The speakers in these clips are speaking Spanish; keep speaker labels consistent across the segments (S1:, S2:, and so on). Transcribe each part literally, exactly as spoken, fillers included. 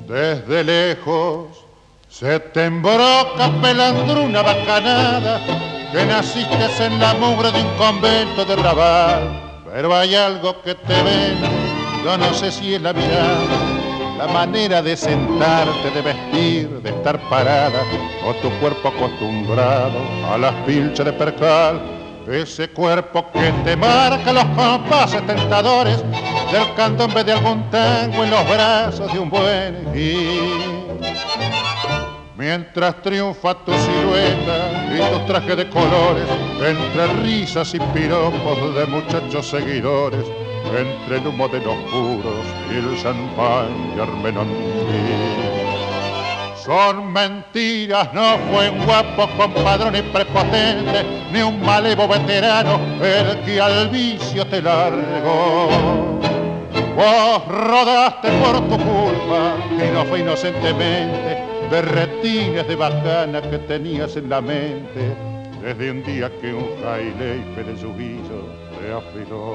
S1: Desde lejos se te embroca pelandruna bacanada, que naciste en la mugre de un convento de Raval. Pero hay algo que te ven, yo no sé si es la mirada, la manera de sentarte, de vestir, de estar parada, o tu cuerpo acostumbrado a las pilchas de percal. Ese cuerpo que te marca los compases tentadores del candombe de algún tango en los brazos de un buen gil. Mientras triunfa tu silueta y tu traje de colores, entre risas y piropos de muchachos seguidores, entre el humo de los puros y el champán de Armenonville. Son mentiras, no fue un guapo compadrón y prepotente, ni un malevo veterano el que al vicio te largó. Vos rodaste por tu culpa y no fue inocentemente berretines de bacana que tenías en la mente desde un día que un jaileife de Yuguillo te afiló.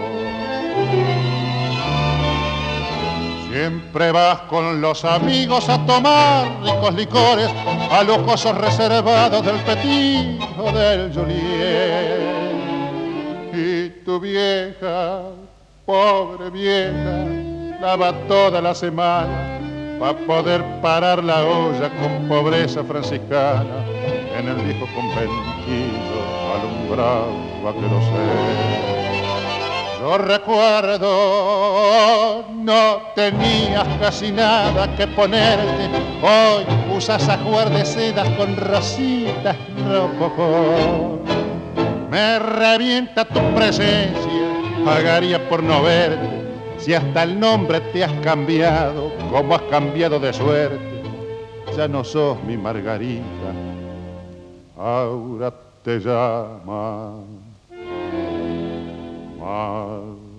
S1: Siempre vas con los amigos a tomar ricos licores, a lujosos reservados del Petit o del Juliet. Y tu vieja, pobre vieja, lava toda la semana para poder parar la olla con pobreza franciscana en el viejo conventillo alumbrado a que lo sé. Yo recuerdo, no tenías casi nada que ponerte, hoy usas ajuar de sedas con rositas rococó. Me revienta tu presencia, pagaría por no verte, si hasta el nombre te has cambiado, como has cambiado de suerte. Ya no sos mi Margarita, ahora te llaman Margarita.